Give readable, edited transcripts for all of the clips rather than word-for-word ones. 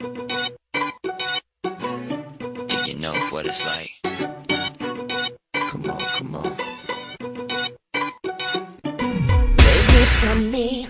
If you know what it's like. Come on, come on. Baby, tell me,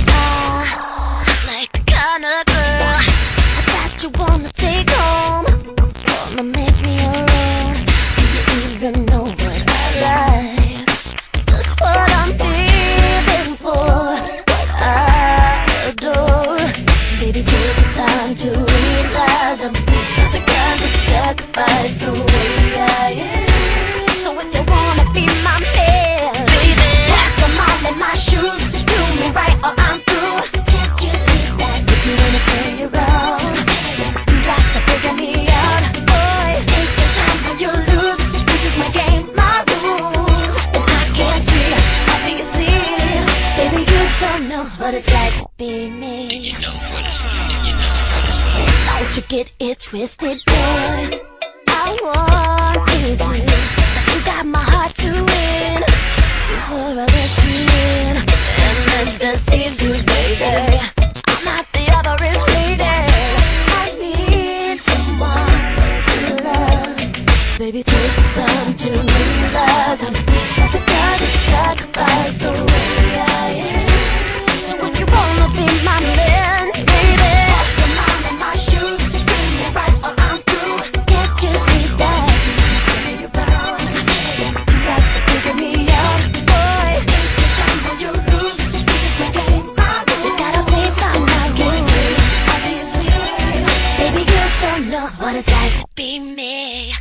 like the kind of girl that you wanna take home, wanna make me your own. Do you even know what I like? Just what I'm living for, what I adore. Baby, take the time to realize I'm not the kind to sacrifice the way I am. So if you wanna be my man, baby, walk a mile in my shoes, do me right or I'm through. Can't you see that? If you wanna stay around, you got to figure me out. Boy, take your time or you lose. This is my game, my rules, and I can't see, obviously. Baby, you don't know what it's like to be me. You know what it's like. You know what it's like. Don't you get it twisted, boy. I want you to, but you got my heart to win. Before I let you in, and this deceives you, baby. I'm not the average lady. I need someone to love. Baby, take the time to realize I'm not the kind to sacrifice the way I am. So if you wanna be my man, baby, walk a mile in my shoes, do me right or I'm through. Can't you see that? Stay around, you got to figure me out. Boy, take your time or you lose. This is my game, my rules. You gotta play by my rules, obviously. Baby, you don't know what it's like to be me.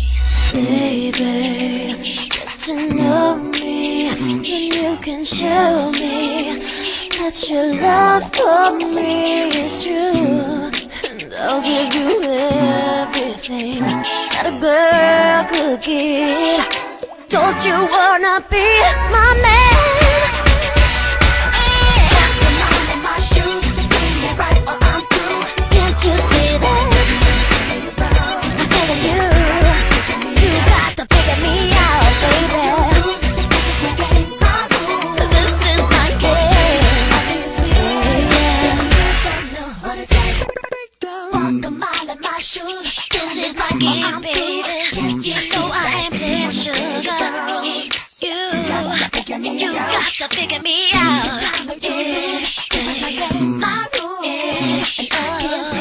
Baby, get to know me, then you can show me that your love for me is true. And I'll give you everything that a girl could give. Don't you wanna be my man? Walk a mile in my shoes, do me right or I'm through. Can't you see that? I'm telling you, you got to figure me out, baby. This is my game, my rules. This is my game. Yeah. You don't know what it's like. Walk a mile in my shoes. This is my game, baby. You know I am playing sugar. You got to figure me out. This is my game, my rules. And I can't